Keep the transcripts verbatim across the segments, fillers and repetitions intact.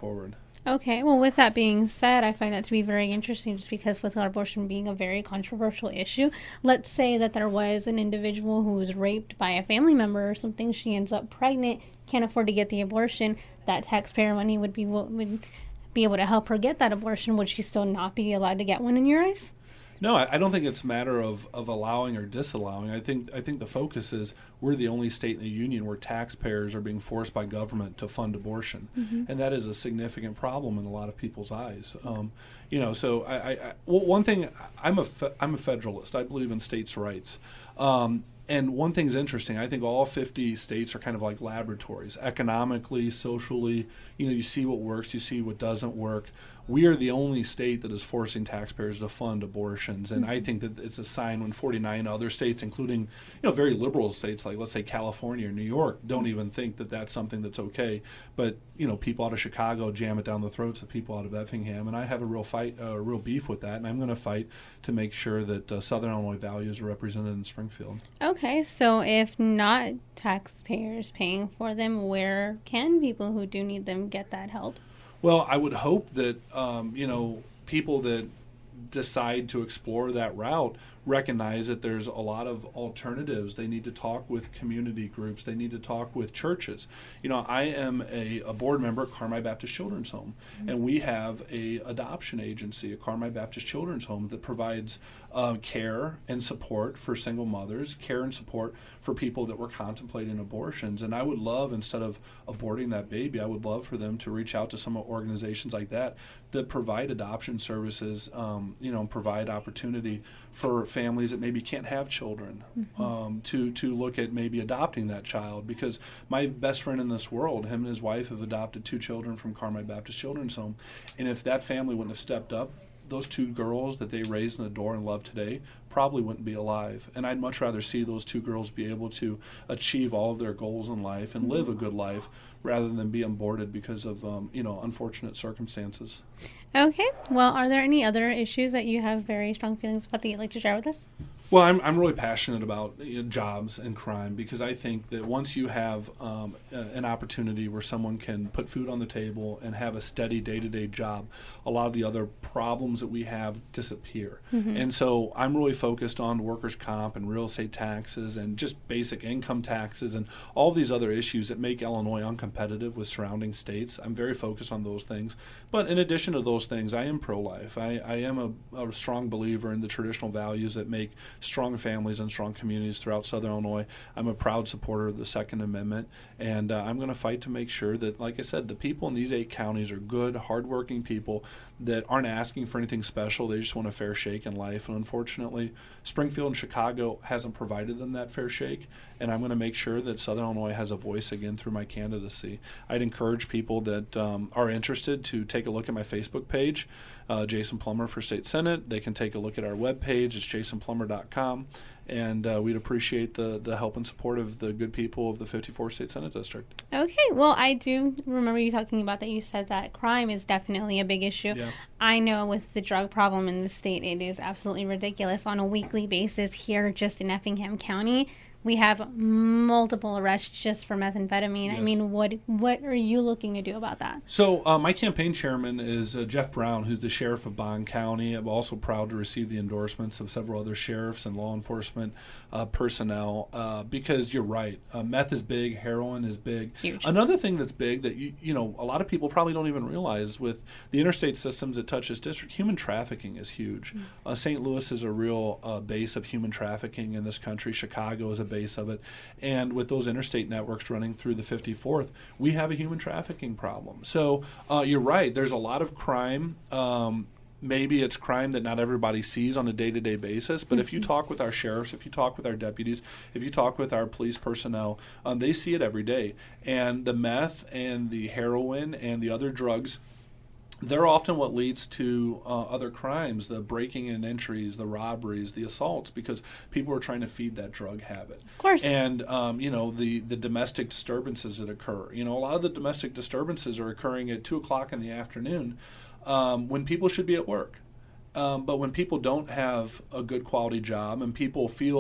forward. Okay, well, with that being said, I find that to be very interesting just because with abortion being a very controversial issue, let's say that there was an individual who was raped by a family member or something, she ends up pregnant, can't afford to get the abortion, that taxpayer money would be would be able to help her get that abortion. Would she still not be allowed to get one in your eyes? No, I don't think it's a matter of, of allowing or disallowing. I think I think the focus is we're the only state in the union where taxpayers are being forced by government to fund abortion, mm-hmm. and that is a significant problem in a lot of people's eyes. Um, you know, so I, I, I well, one thing I'm a fe- I'm a federalist. I believe in states' rights. Um, And one thing's interesting. I think all fifty states are kind of like laboratories, economically, socially. You know, you see what works, you see what doesn't work. We are the only state that is forcing taxpayers to fund abortions, and I think that it's a sign when forty-nine other states, including, you know, very liberal states like, let's say, California or New York, don't even think that that's something that's okay. But, you know, people out of Chicago jam it down the throats of people out of Effingham, and I have a real fight, a uh, real beef with that, and I'm going to fight to make sure that uh, Southern Illinois values are represented in Springfield. Okay, so if not taxpayers paying for them, where can people who do need them get that help? Well, I would hope that, um, you know, people that decide to explore that route recognize that there's a lot of alternatives. They need to talk with community groups. They need to talk with churches. You know, I am a, a board member at Carmi Baptist Children's Home, mm-hmm. and we have a adoption agency, a Carmi Baptist Children's Home, that provides uh, care and support for single mothers, care and support for people that were contemplating abortions. And I would love, instead of aborting that baby, I would love for them to reach out to some organizations like that that provide adoption services, um, you know, provide opportunity for families that maybe can't have children, mm-hmm. um, to to look at maybe adopting that child. Because my best friend in this world, him and his wife have adopted two children from Carmi Baptist Children's Home, and if that family wouldn't have stepped up, those two girls that they raised and adore and love today probably wouldn't be alive. And I'd much rather see those two girls be able to achieve all of their goals in life and live a good life rather than be aborted because of, um, you know, unfortunate circumstances. Okay. Well, are there any other issues that you have very strong feelings about that you'd like to share with us? Well, I'm I'm really passionate about, you know, jobs and crime, because I think that once you have um, a, an opportunity where someone can put food on the table and have a steady day-to-day job, a lot of the other problems that we have disappear. Mm-hmm. And so I'm really focused on workers' comp and real estate taxes and just basic income taxes and all these other issues that make Illinois uncompetitive with surrounding states. I'm very focused on those things. But in addition to those things, I am pro-life. I, I am a, a strong believer in the traditional values that make strong families and strong communities throughout Southern Illinois. I'm a proud supporter of the Second Amendment, and uh, I'm going to fight to make sure that, like I said, the people in these eight counties are good, hardworking people that aren't asking for anything special. They just want a fair shake in life, and unfortunately, Springfield and Chicago hasn't provided them that fair shake, and I'm going to make sure that Southern Illinois has a voice again through my candidacy. I'd encourage people that um, are interested to take a look at my Facebook page, uh, Jason Plummer for State Senate. They can take a look at our webpage. It's jason plummer dot com. And uh, we'd appreciate the, the help and support of the good people of the fifty-fourth State Senate District. Okay. Well, I do remember you talking about that. You said that crime is definitely a big issue. Yeah. I know with the drug problem in the state, it is absolutely ridiculous. On a weekly basis here just in Effingham County, we have multiple arrests just for methamphetamine. Yes. I mean, what what are you looking to do about that? So uh, my campaign chairman is uh, Jeff Brown, who's the sheriff of Bond County. I'm also proud to receive the endorsements of several other sheriffs and law enforcement uh, personnel, uh, because you're right. Uh, meth is big. Heroin is big. Huge. Another thing that's big that, you, you know, a lot of people probably don't even realize with the interstate systems that touch this district, human trafficking is huge. Mm-hmm. Uh, Saint Louis is a real uh, base of human trafficking in this country. Chicago is a base of it, and with those interstate networks running through the fifty-fourth, we have a human trafficking problem. So uh, you're right, there's a lot of crime. Um, maybe it's crime that not everybody sees on a day-to-day basis, but mm-hmm. if you talk with our sheriffs, if you talk with our deputies, if you talk with our police personnel, um, they see it every day. And the meth and the heroin and the other drugs, they're often what leads to uh, other crimes, the breaking and entries, the robberies, the assaults, because people are trying to feed that drug habit. Of course. And, um, you know, the, the domestic disturbances that occur. You know, a lot of the domestic disturbances are occurring at two o'clock in the afternoon um, when people should be at work. Um, but when people don't have a good quality job and people feel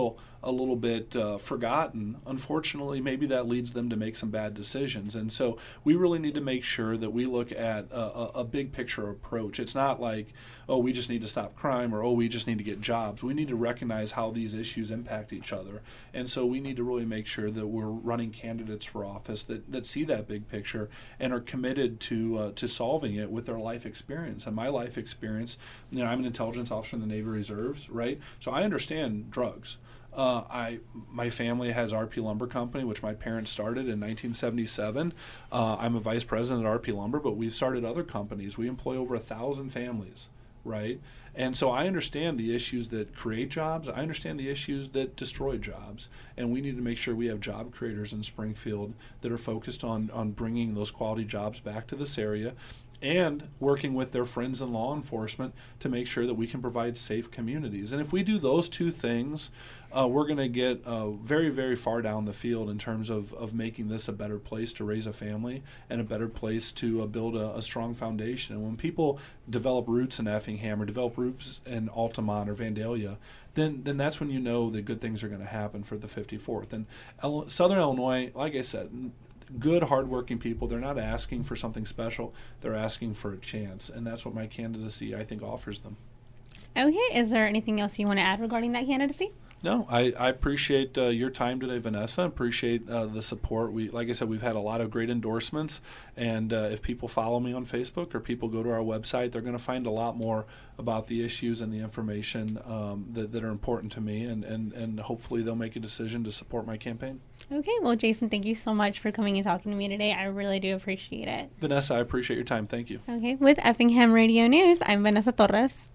a little bit uh, forgotten, unfortunately, maybe that leads them to make some bad decisions. And so we really need to make sure that we look at a, a, a big picture approach. It's not like, oh, we just need to stop crime, or, oh, we just need to get jobs. We need to recognize how these issues impact each other. And so we need to really make sure that we're running candidates for office that, that see that big picture and are committed to uh, to solving it with their life experience. And my life experience, you know, I'm an intelligence officer in the Navy Reserves, right? So I understand drugs. Uh, I my family has R P Lumber Company, which my parents started in nineteen seventy-seven. Uh, I'm a vice president at R P Lumber, but we've started other companies. We employ over a thousand families, right? And so I understand the issues that create jobs. I understand the issues that destroy jobs. And we need to make sure we have job creators in Springfield that are focused on, on bringing those quality jobs back to this area, and working with their friends in law enforcement to make sure that we can provide safe communities. And if we do those two things, uh, we're going to get uh, very, very far down the field in terms of, of making this a better place to raise a family and a better place to uh, build a, a strong foundation. And when people develop roots in Effingham or develop roots in Altamont or Vandalia, then then that's when you know that good things are going to happen for the fifty-fourth. And El- Southern Illinois, like I said, good, hardworking people. They're not asking for something special. They're asking for a chance, and that's what my candidacy, I think, offers them. Okay. Is there anything else you want to add regarding that candidacy? No, I, I appreciate uh, your time today, Vanessa. I appreciate uh, the support. We, like I said, we've had a lot of great endorsements, and uh, if people follow me on Facebook or people go to our website, they're going to find a lot more about the issues and the information um, that, that are important to me, and, and, and hopefully they'll make a decision to support my campaign. Okay, well, Jason, thank you so much for coming and talking to me today. I really do appreciate it. Vanessa, I appreciate your time. Thank you. Okay, with Effingham Radio News, I'm Vanessa Torres.